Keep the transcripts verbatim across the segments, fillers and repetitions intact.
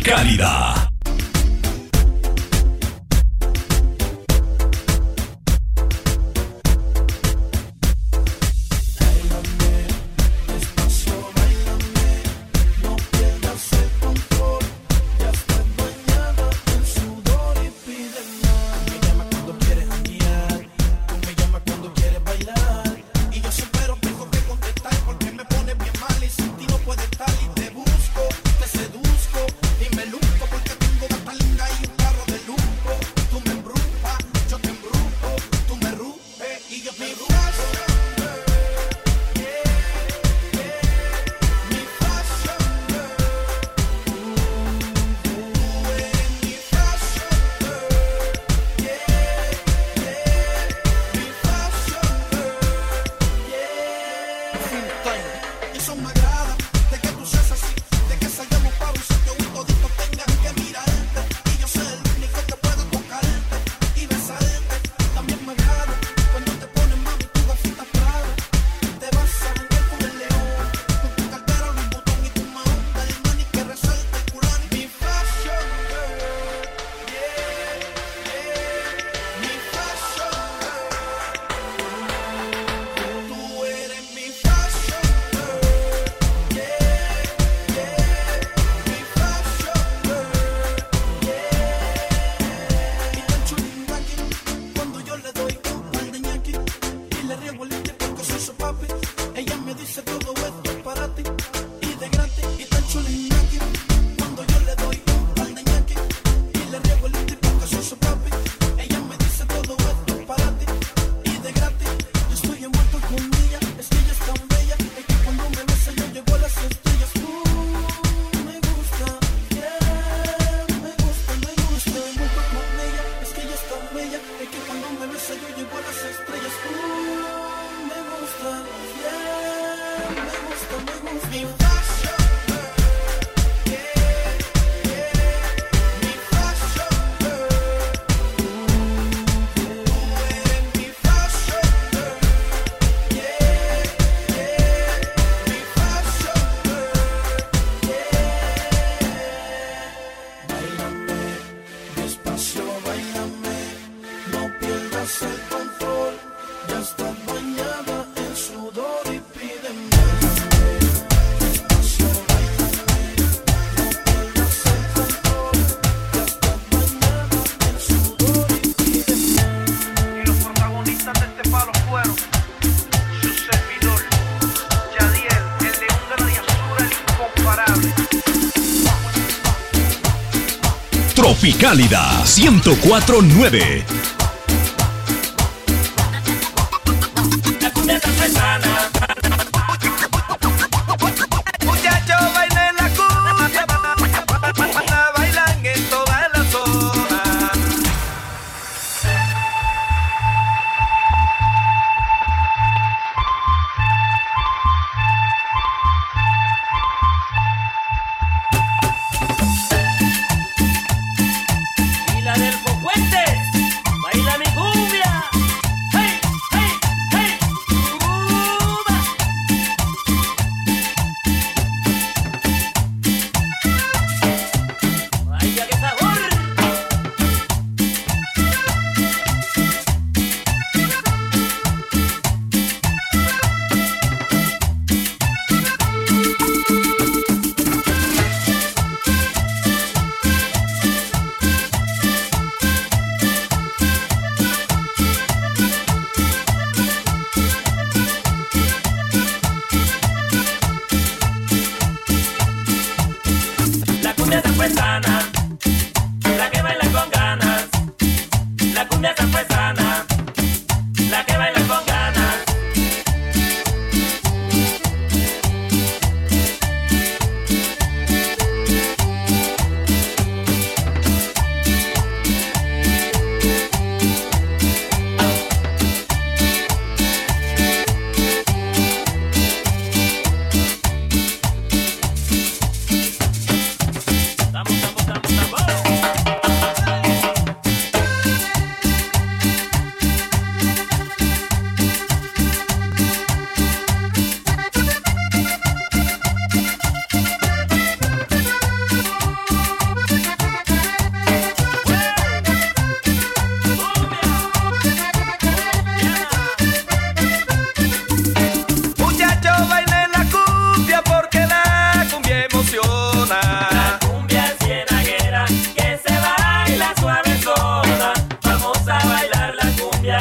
Tropicálida. Tropicálida ciento cuatro punto nueve. Baila mi cumbia, hey, hey, hey, uh,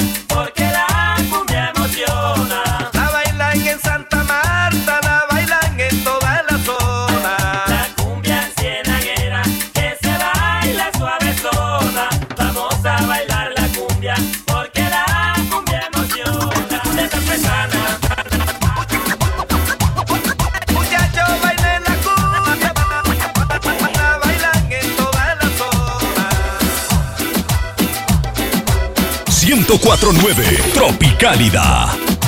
porque la cumbia emociona. La bailan en Santa Marta, la bailan en toda la zona. La cumbia cienaguera que se baila suavezona. Vamos a bailar la cumbia porque la cumbia emociona. De Tampesana. Muchachos, bailen la cumbia, la bailan en toda la zona. ciento cuatro punto nueve Tropicálida.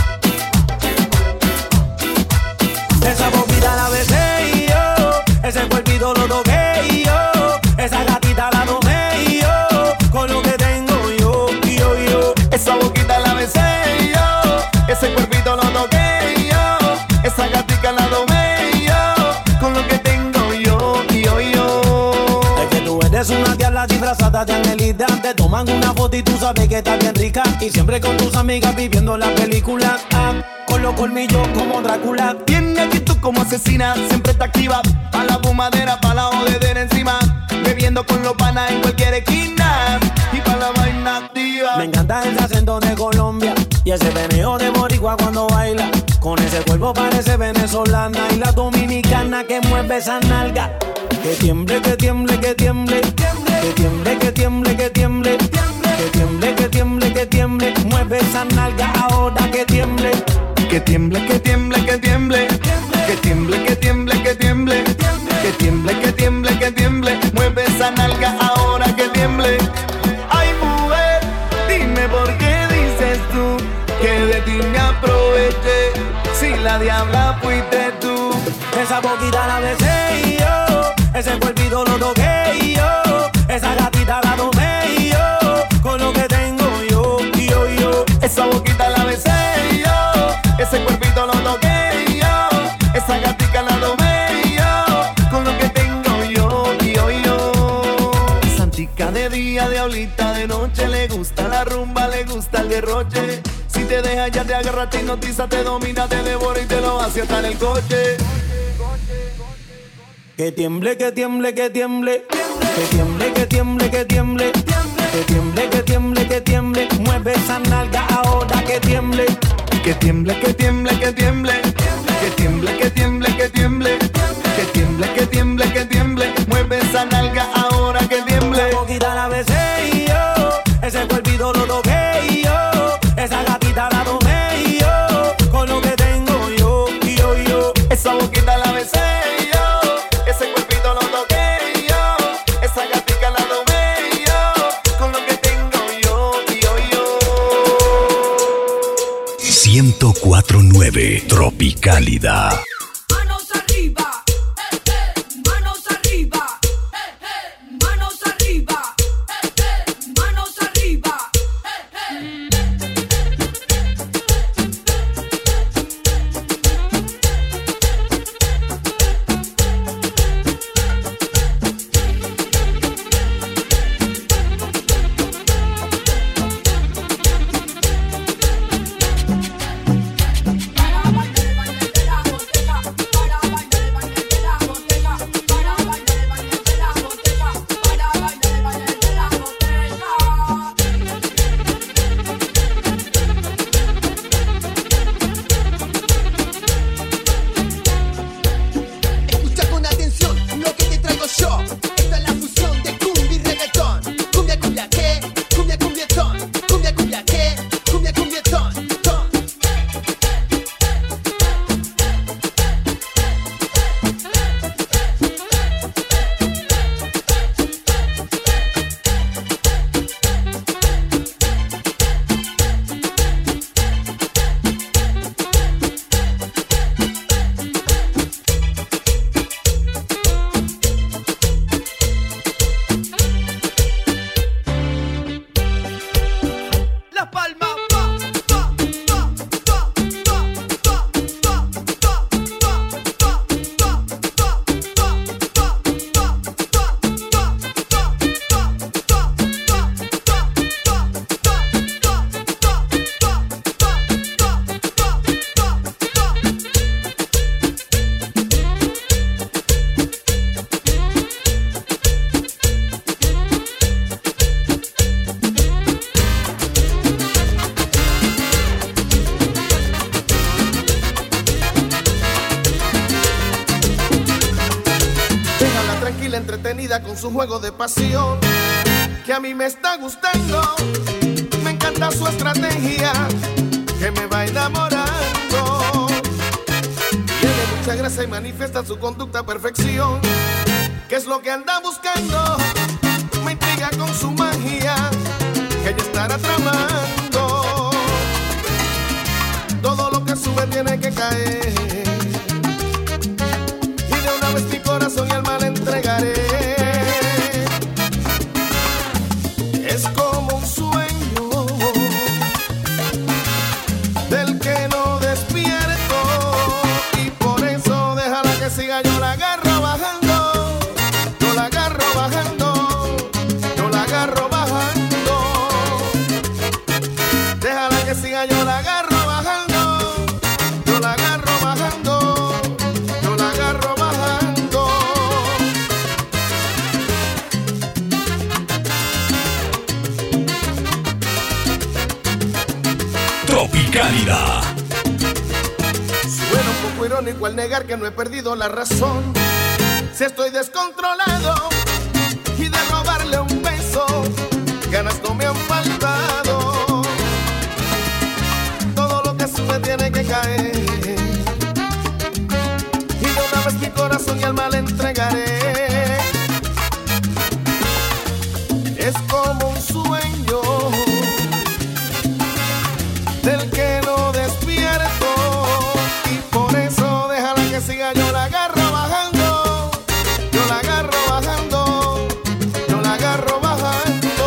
Esa boquita la besé y yo, ese cuerpito lo toqué y yo, esa gatita la tomé y yo, con lo que tengo yo, yo, yo. Esa boquita la besé y yo, ese cuerpito lo toqué y yo, esa gatica la domé y yo, con lo que tengo yo, yo, yo. Es que tú eres una diabla disfrazada de angelita, te toman una foto y tú sabes que estás bien rica, y siempre con tus amigas viviendo la película, ah, con los colmillos como Drácula. Tiene actitud como asesina, siempre está activa, pa' la fumadera, pa' la jodedera encima, bebiendo con los panas en cualquier esquina, y pa' la vaina activa. Me encanta ese acento de Colombia y ese veneo de boricua cuando baila. Con ese cuerpo parece venezolana y la dominicana que mueve esa nalga. Que tiemble, que tiemble, que tiemble, que tiemble, que tiemble, que tiemble, que tiemble, que tiemble, que tiemble, mueve esa nalga ahora que tiemble. Que tiemble, que tiemble, que tiemble, que tiemble, que tiemble, que tiemble, que tiemble, que tiemble, que tiemble, mueve esa nalga ahora que tiemble. Ay, mujer, dime por qué dices tú que de ti me aproveché, si la diabla fuiste tú. Esa boquita la besé y yo, ese cuerpito lo toqué y yo, esa gatita la tomé y yo, con lo que tengo yo, yo, yo. Esa boquita la besé y yo, ese cuerpito lo toqué y yo, esa gatica la domé y yo, con lo que tengo yo, yo, yo. Santica de día, diablita de noche, le gusta la rumba, le gusta el derroche. Si te deja ya te agarra, te hipnotiza, te domina, te devora y te lo hace hasta en el coche. Que tiemble, que tiemble, que tiemble, que tiemble, que tiemble, que tiemble, que tiemble, que tiemble, que tiemble, mueve esa nalga ahora que tiemble. Que tiemble, que tiemble, que tiemble, que tiemble, que tiemble, que tiemble, que tiemble, que tiemble, que tiemble, mueve esa nalga ahora que tiemble. La boquita la besé y yo, ese cuerpito lo toqué y yo, esa gatita la tomé y yo, con lo que tengo yo, yo, yo. Esa boquita la besé y yo, ese cuerpito lo toqué y yo, esa gatica la domé y yo, con lo que tengo yo, yo, yo. ciento cuatro punto nueve Tropicálida. Manos arriba, eh, eh, manos arriba, eh, eh, manos arriba, eh, eh, manos arriba, eh, eh. Para bailar el baile de la botella, para bailar el baile entretenida con su juego de pasión, que a mí me está gustando. Me encanta su estrategia, que me va enamorando. Tiene mucha gracia y manifiesta su conducta a perfección, que es lo que anda buscando. Me intriga con su magia, que ella estará tramando. Todo lo que sube tiene que caer, y de una vez mi corazón y alma le entregaré. Es como un sueño del que no despierto, y por eso déjala que siga, yo la agarro bajando, yo la agarro bajando, yo la agarro bajando. Déjala que siga, yo la agarro bajando, yo la agarro bajando, yo la agarro bajando. Tropicalida. Suena un poco irónico al negar que no he perdido la razón. Si estoy descontrolado y de robarle un beso, ganas no me han faltado. Todo lo que sube tiene que caer, y de una vez mi corazón y alma le entregaré. Es como un sueño del que no despierto, y por eso déjala que siga, yo la agarro bajando, yo la agarro bajando, yo la agarro bajando.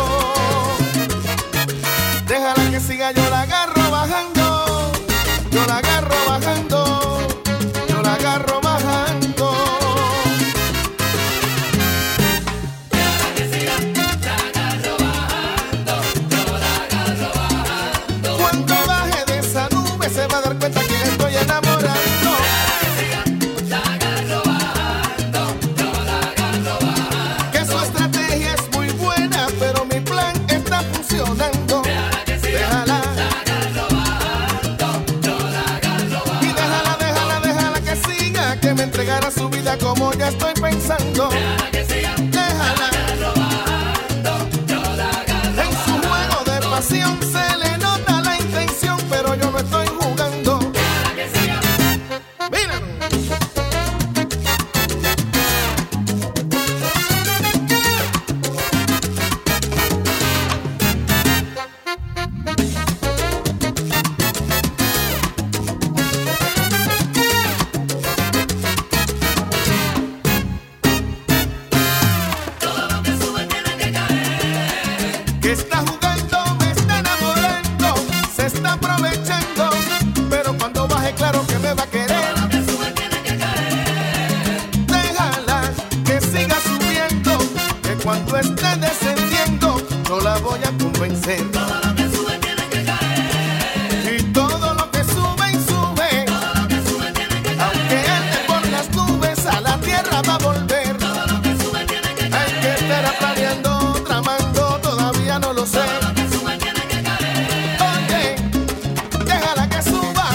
Déjala que siga, yo la agarro bajando, yo la agarro bajando, yo la agarro bajando. Cuando baje de esa nube se va a dar cuenta que le estoy enamorando. Que su estrategia es muy buena, pero mi plan está funcionando. Déjala. Y déjala, déjala, déjala que siga, que me entregará su vida como ya estoy pensando. Déjala. En su juego de pasión se le nota la intención, pero yo no estoy jugando. Mira. Que está jugando, me está enamorando, se está aprovechando, pero cuando baje claro que me va a querer. Déjala que siga subiendo, que cuando esté descendiendo yo la voy a convencer. Y todo lo que sube y sube, aunque ande por las nubes, a la tierra va a volver. Hay que estar planeando, tramando, todavía no lo sé. Oye, déjala que suba.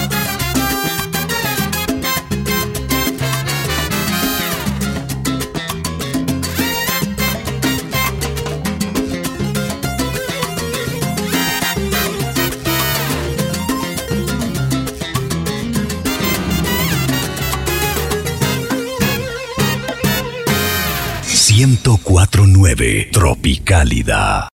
ciento cuatro punto nueve Tropicalida.